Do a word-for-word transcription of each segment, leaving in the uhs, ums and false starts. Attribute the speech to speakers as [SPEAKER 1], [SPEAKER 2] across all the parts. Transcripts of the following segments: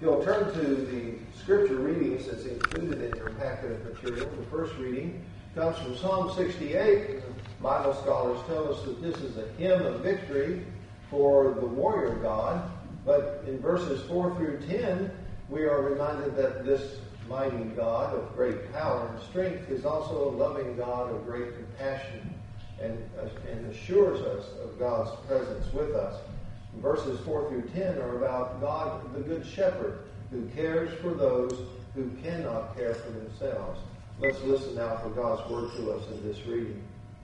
[SPEAKER 1] You'll turn to the scripture readings that's included in your packet of material. The first reading comes from Psalm sixty-eight. Bible scholars tell us that this is a hymn of victory for the warrior God. But in verses four through ten, we are reminded that this mighty God of great power and strength is also a loving God of great compassion and, and assures us of God's presence with us. Verses four through ten are about God, the Good Shepherd, who cares for those who cannot care for themselves. Let's listen now for God's word to us in this reading.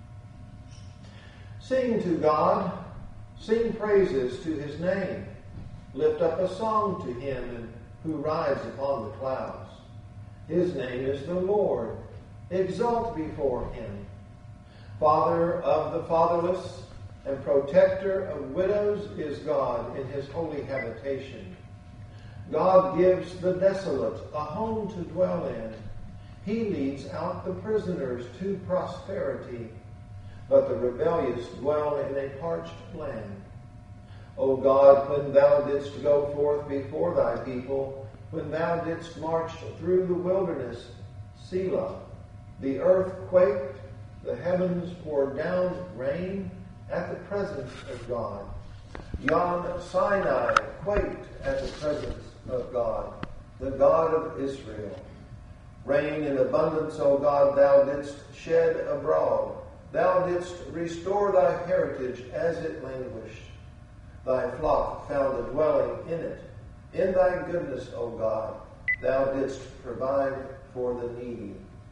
[SPEAKER 1] Sing to God, sing praises to his name. Lift up a song to him and who rides upon the clouds. His name is the Lord. Exult before him. Father of the fatherless and protector of widows is God in his holy habitation. God gives the desolate a home to dwell in. He leads out the prisoners to prosperity, but the rebellious dwell in a parched land. O God, when thou didst go forth before thy people, when thou didst march through the wilderness, Selah, the earth quaked, the heavens poured down rain at the presence of God. Yon Sinai quaked at the presence of God, the God of Israel. Rain in abundance, O God, thou didst shed abroad. Thou didst restore thy heritage as it languished. Thy flock found a dwelling in it. In thy goodness, O God, thou didst provide for the needy.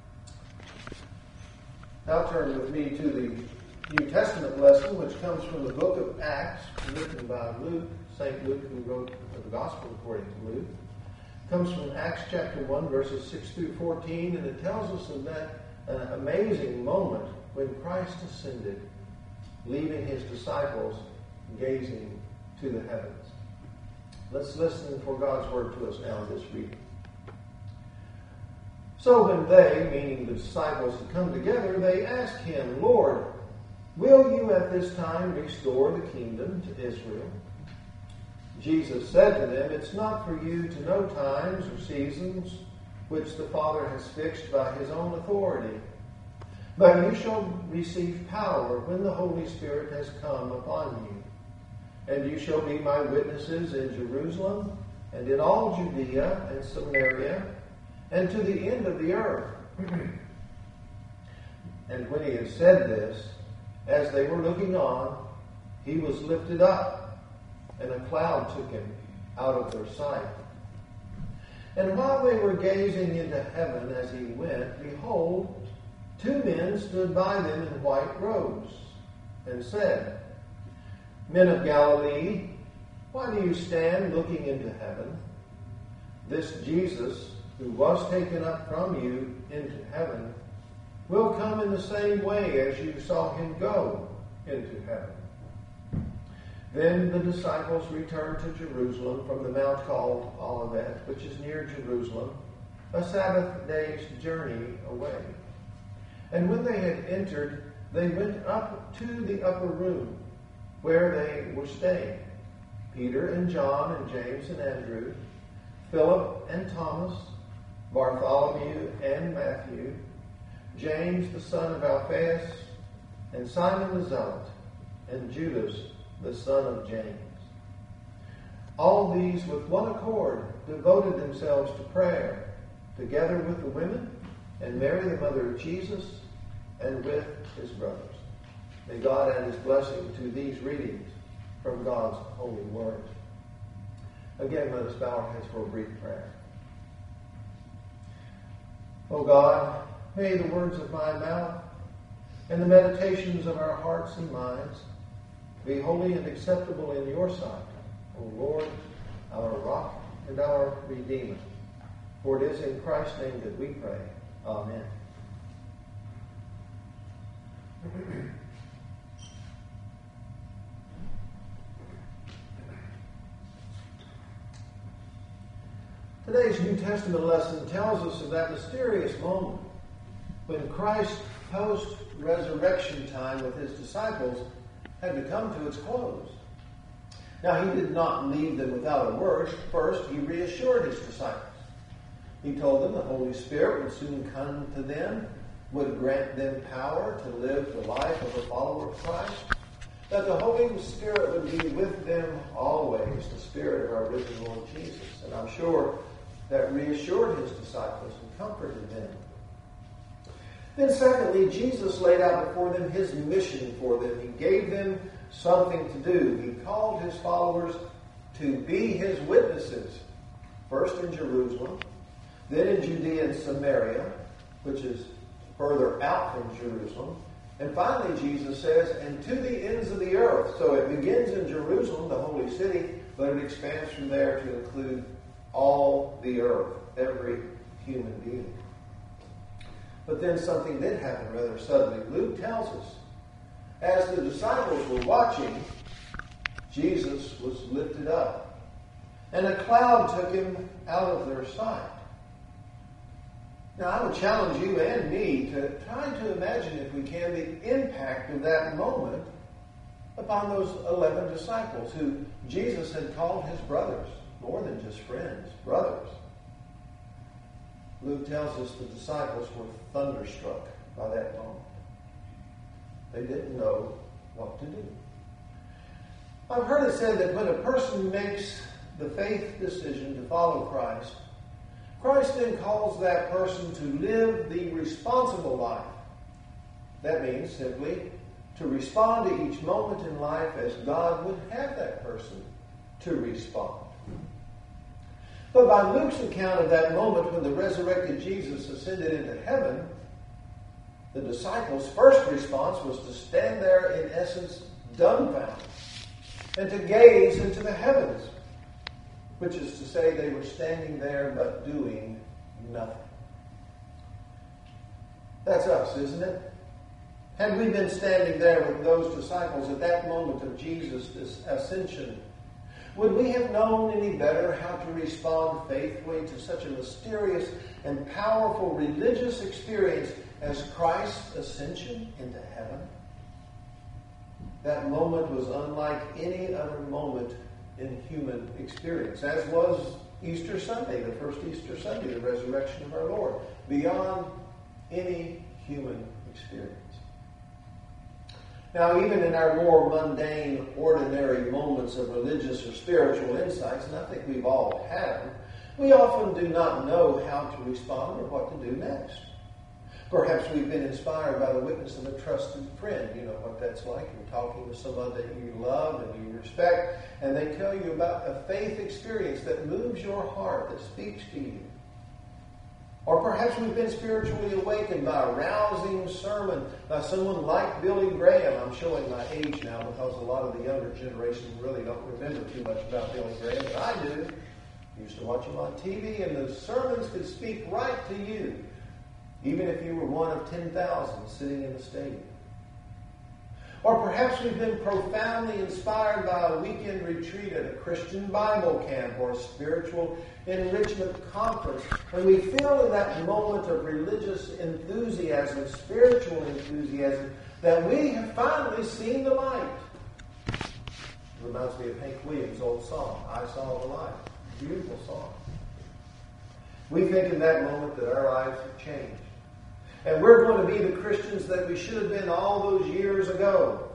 [SPEAKER 1] Now turn with me to the New Testament lesson, which comes from the book of Acts, written by Luke, Saint Luke, who wrote the Gospel according to Luke. It comes from Acts chapter one, verses six through fourteen, and it tells us of that uh, amazing moment when Christ ascended, leaving his disciples gazing to the heavens. Let's listen for God's word to us now in this reading. So when they, meaning the disciples, had come together, they asked him, Lord, will you at this time restore the kingdom to Israel? Jesus said to them, it's not for you to know times or seasons which the Father has fixed by his own authority, but you shall receive power when the Holy Spirit has come upon you. And you shall be my witnesses in Jerusalem and in all Judea and Samaria and to the end of the earth. And when he had said this, as they were looking on, he was lifted up, and a cloud took him out of their sight. And while they were gazing into heaven as he went, behold, two men stood by them in white robes, and said, Men of Galilee, why do you stand looking into heaven? This Jesus, who was taken up from you into heaven, will come in the same way as you saw him go into heaven. Then the disciples returned to Jerusalem from the mount called Olivet, which is near Jerusalem, a Sabbath day's journey away. And when they had entered, they went up to the upper room, where they were staying, Peter and John and James and Andrew, Philip and Thomas, Bartholomew and Matthew, James the son of Alphaeus, and Simon the Zealot, and Judas the son of James. All these with one accord devoted themselves to prayer, together with the women, and Mary the mother of Jesus, and with his brothers. May God add his blessing to these readings from God's holy word. Again, let us bow our heads for a brief prayer. O God, may the words of my mouth and the meditations of our hearts and minds be holy and acceptable in your sight, O Lord, our rock and our Redeemer. For it is in Christ's name that we pray. Amen. Today's New Testament lesson tells us of that mysterious moment when Christ's post-resurrection time with his disciples had to come to its close. Now, he did not leave them without a word. First, he reassured his disciples. He told them the Holy Spirit would soon come to them, would grant them power to live the life of a follower of Christ, that the Holy Spirit would be with them always, the Spirit of our risen Lord Jesus. And I'm sure that reassured his disciples and comforted them. Then secondly, Jesus laid out before them his mission for them. He gave them something to do. He called his followers to be his witnesses, first in Jerusalem, then in Judea and Samaria, which is further out from Jerusalem. And finally, Jesus says, and to the ends of the earth. So it begins in Jerusalem, the holy city, but it expands from there to include all the earth, every human being. But then something did happen rather suddenly. Luke tells us, as the disciples were watching, Jesus was lifted up, and a cloud took him out of their sight. Now, I would challenge you and me to try to imagine, if we can, the impact of that moment upon those eleven disciples who Jesus had called his brothers, more than just friends, brothers. Luke tells us the disciples were thunderstruck by that moment. They didn't know what to do. I've heard it said that when a person makes the faith decision to follow Christ, Christ then calls that person to live the responsible life. That means simply to respond to each moment in life as God would have that person to respond. But by Luke's account of that moment when the resurrected Jesus ascended into heaven, the disciples' first response was to stand there, in essence, dumbfounded, and to gaze into the heavens, which is to say they were standing there but doing nothing. That's us, isn't it? Had we been standing there with those disciples at that moment of Jesus' ascension, would we have known any better how to respond faithfully to such a mysterious and powerful religious experience as Christ's ascension into heaven? That moment was unlike any other moment in human experience, as was Easter Sunday, the first Easter Sunday, the resurrection of our Lord, beyond any human experience. Now, even in our more mundane, ordinary moments of religious or spiritual insights, and I think we've all had them, we often do not know how to respond or what to do next. Perhaps we've been inspired by the witness of a trusted friend. You know what that's like. You're talking to someone that you love and you respect, and they tell you about a faith experience that moves your heart, that speaks to you. Or perhaps we've been spiritually awakened by a rousing sermon by someone like Billy Graham. I'm showing my age now because a lot of the younger generation really don't remember too much about Billy Graham, but I do. I used to watch him on T V, and the sermons could speak right to you, even if you were one of ten thousand sitting in the stadium. Or perhaps we've been profoundly inspired by a weekend retreat at a Christian Bible camp or a spiritual enrichment conference, when we feel in that moment of religious enthusiasm, spiritual enthusiasm, that we have finally seen the light. It reminds me of Hank Williams' old song, I Saw the Light. Beautiful song. We think in that moment that our lives have changed. And we're going to be the Christians that we should have been all those years ago.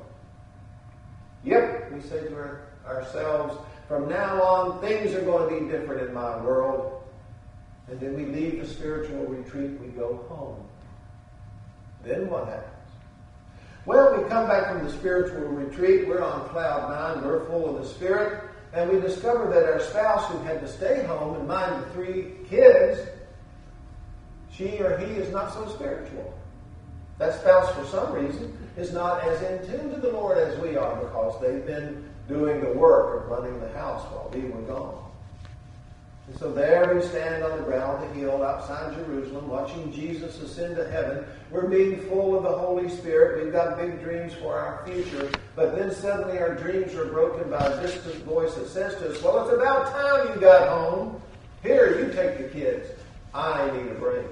[SPEAKER 1] Yep, we say to our, ourselves, from now on, things are going to be different in my world. And then we leave the spiritual retreat, we go home. Then what happens? Well, we come back from the spiritual retreat, we're on cloud nine, we're full of the Spirit, and we discover that our spouse who had to stay home and mind the three kids, she or he is not so spiritual. That spouse, for some reason, is not as in tune to the Lord as we are because they've been doing the work of running the house while we were gone. And so there we stand on the brow of the hill outside Jerusalem, watching Jesus ascend to heaven. We're being full of the Holy Spirit. We've got big dreams for our future. But then suddenly our dreams are broken by a distant voice that says to us, well, it's about time you got home. Here, you take the kids. I need a break.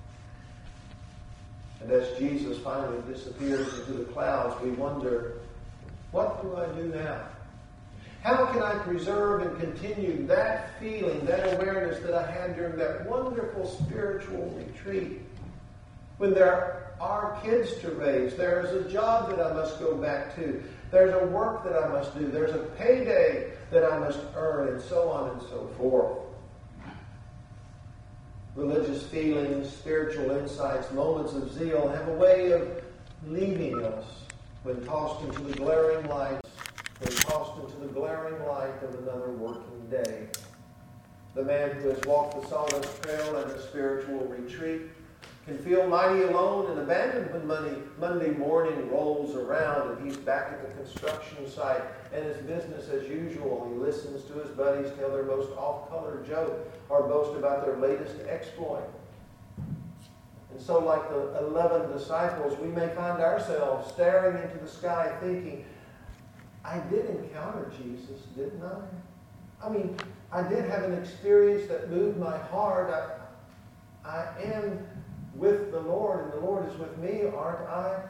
[SPEAKER 1] And as Jesus finally disappears into the clouds, we wonder, what do I do now? How can I preserve and continue that feeling, that awareness that I had during that wonderful spiritual retreat? When there are kids to raise, there is a job that I must go back to, there's a work that I must do, there's a payday that I must earn, and so on and so forth. Religious feelings, spiritual insights, moments of zeal have a way of leaving us when tossed into the glaring lights, when tossed into the glaring light of another working day. The man who has walked the sawdust trail at a spiritual retreat can feel mighty alone and abandoned when Monday, Monday morning rolls around and he's back at the construction site and it's business as usual. He listens to his buddies tell their most off-color joke or boast about their latest exploit. And so like the eleven disciples, we may find ourselves staring into the sky thinking, I did encounter Jesus, didn't I? I mean, I did have an experience that moved my heart. I, I am with the Lord, and the Lord is with me, aren't I?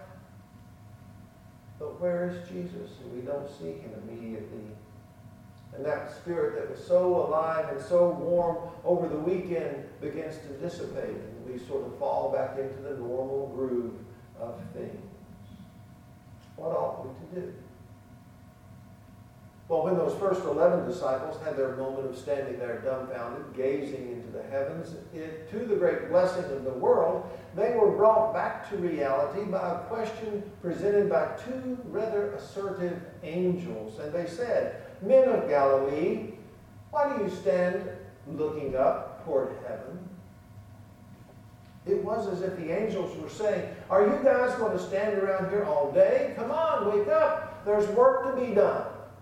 [SPEAKER 1] But where is Jesus? And we don't see him immediately. And that spirit that was so alive and so warm over the weekend begins to dissipate, and we sort of fall back into the normal groove of things. What ought we to do? Well, when those first eleven disciples had their moment of standing there dumbfounded, gazing into the heavens, it, to the great blessing of the world, they were brought back to reality by a question presented by two rather assertive angels. And they said, Men of Galilee, why do you stand looking up toward heaven? It was as if the angels were saying, are you guys going to stand around here all day? Come on, wake up. There's work to be done.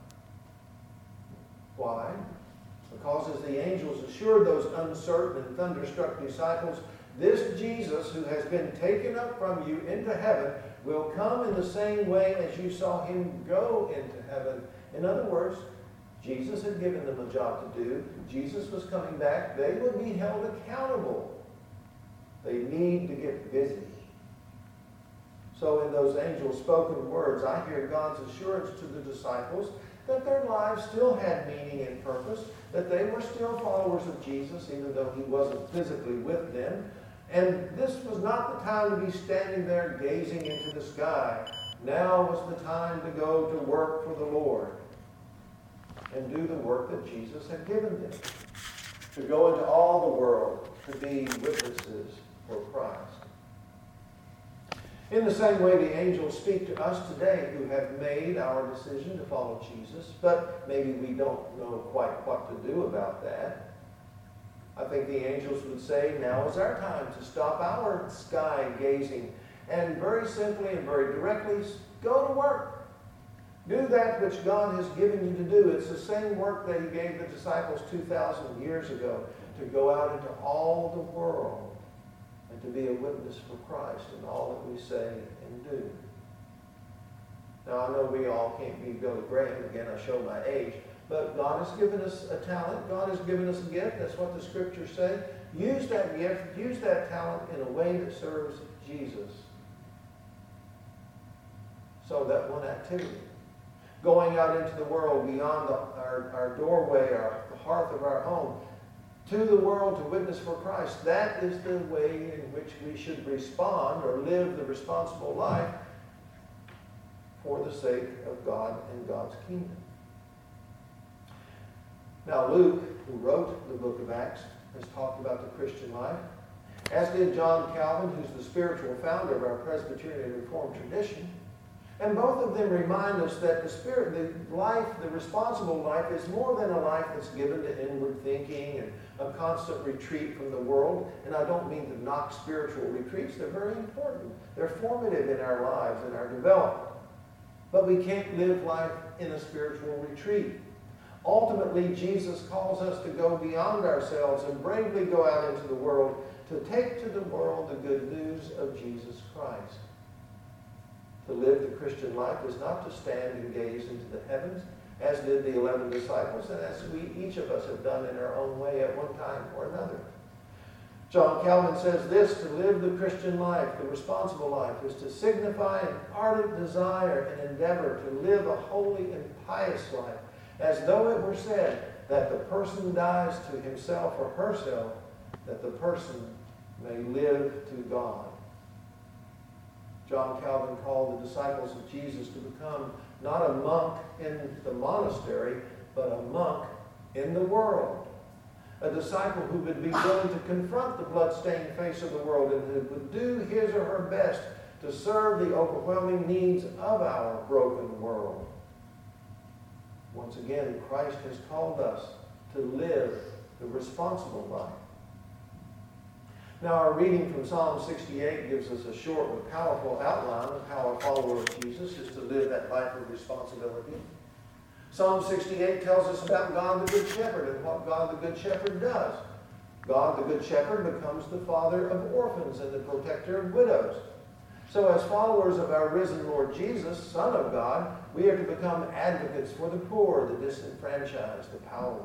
[SPEAKER 1] Why? Because as the angels assured those uncertain and thunderstruck disciples, this Jesus who has been taken up from you into heaven will come in the same way as you saw him go into heaven. In other words, Jesus had given them a job to do. Jesus was coming back. They would be held accountable. They need to get busy. So in those angels' spoken words, I hear God's assurance to the disciples that their lives still had meaning and purpose, that they were still followers of Jesus, even though he wasn't physically with them. And this was not the time to be standing there gazing into the sky. Now was the time to go to work for the Lord and do the work that Jesus had given them, to go into all the world to be witnesses for Christ. In the same way, the angels speak to us today who have made our decision to follow Jesus, but maybe we don't know quite what to do about that. I think the angels would say, now is our time to stop our sky gazing and very simply and very directly go to work. Do that which God has given you to do. It's the same work that he gave the disciples two thousand years ago, to go out into all the world and to be a witness for Christ in all that we say and do. Now, I know we all can't be Billy Graham. Again, I show my age. But God has given us a talent. God has given us a gift. That's what the Scriptures say. Use that gift, use that talent in a way that serves Jesus. So that one activity, going out into the world beyond the, our, our doorway, our, the hearth of our home, to the world to witness for Christ, that is the way in which we should respond or live the responsible life for the sake of God and God's kingdom. Now, Luke, who wrote the book of Acts, has talked about the Christian life, as did John Calvin, who's the spiritual founder of our Presbyterian Reformed tradition. And both of them remind us that the spirit, the life, the responsible life is more than a life that's given to inward thinking and a constant retreat from the world. And I don't mean to knock spiritual retreats. They're very important. They're formative in our lives and our development. But we can't live life in a spiritual retreat. Ultimately, Jesus calls us to go beyond ourselves and bravely go out into the world to take to the world the good news of Jesus Christ. To live the Christian life is not to stand and gaze into the heavens, as did the eleven disciples, and as we, each of us, have done in our own way at one time or another. John Calvin says this: to live the Christian life, the responsible life, is to signify an ardent desire and endeavor to live a holy and pious life, as though it were said that the person dies to himself or herself, that the person may live to God. John Calvin called the disciples of Jesus to become not a monk in the monastery, but a monk in the world. A disciple who would be willing to confront the blood-stained face of the world and who would do his or her best to serve the overwhelming needs of our broken world. Once again, Christ has called us to live the responsible life. Now, our reading from Psalm sixty-eight gives us a short but powerful outline of how a follower of Jesus is to live that life of responsibility. Psalm sixty-eight tells us about God the Good Shepherd and what God the Good Shepherd does. God the Good Shepherd becomes the father of orphans and the protector of widows. So as followers of our risen Lord Jesus, Son of God, we are to become advocates for the poor, the disenfranchised, the powerless.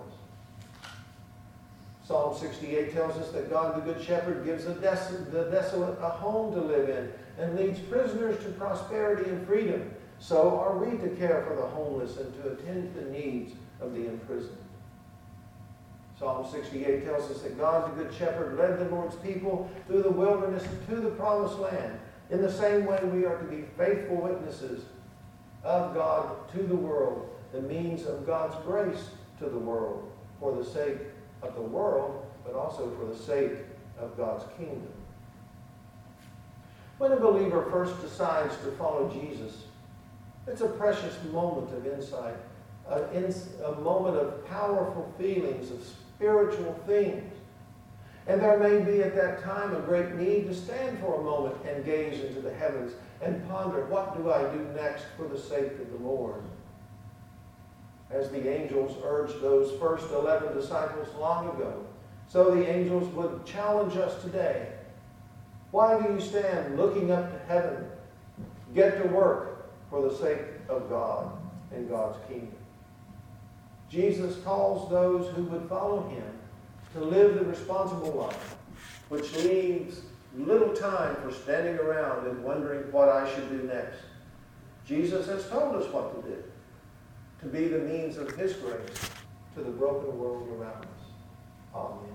[SPEAKER 1] Psalm sixty-eight tells us that God the Good Shepherd gives the, des- the desolate a home to live in and leads prisoners to prosperity and freedom. So are we to care for the homeless and to attend to the needs of the imprisoned. Psalm sixty-eight tells us that God the Good Shepherd led the Lord's people through the wilderness to the promised land. In the same way, we are to be faithful witnesses of God to the world, the means of God's grace to the world, for the sake of the world, but also for the sake of God's kingdom. When a believer first decides to follow Jesus, it's a precious moment of insight, a, a moment of powerful feelings, of spiritual things. And there may be at that time a great need to stand for a moment and gaze into the heavens and ponder, what do I do next for the sake of the Lord? As the angels urged those first eleven disciples long ago, so the angels would challenge us today. Why do you stand looking up to heaven? Get to work for the sake of God and God's kingdom. Jesus calls those who would follow him to live the responsible life, which leaves little time for standing around and wondering what I should do next. Jesus has told us what to do, to be the means of his grace to the broken world around us. Amen.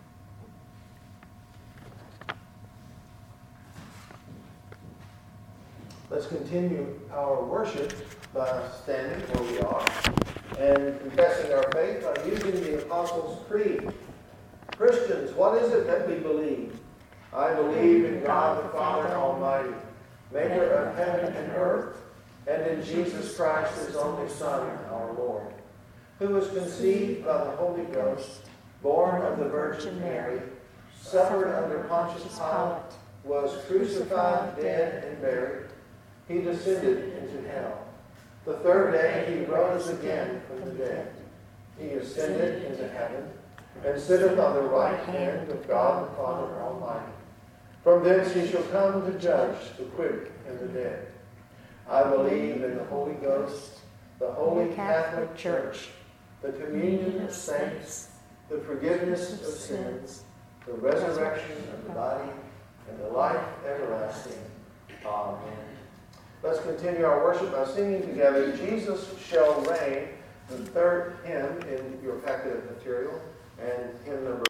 [SPEAKER 1] Let's continue our worship by standing where we are and confessing our faith by using the Apostles' Creed. Christians, what is it that we believe? I believe in God the Father Almighty, maker of heaven and earth, and in Jesus Christ, his only Son, our Lord, who was conceived by the Holy Ghost, born of the Virgin Mary, suffered under Pontius Pilate, was crucified, dead, and buried. He descended into hell. The third day he rose again from the dead. He ascended into heaven, and sitteth on the right hand of God the Father Almighty. From thence he shall come to judge the quick and the dead. I believe in the Holy Ghost, the Holy Catholic Church, the communion of saints, the forgiveness of sins, the resurrection of the body, and the life everlasting. Amen. Let's continue our worship by singing together, Jesus Shall Reign, the third hymn in your packet of material, and hymn number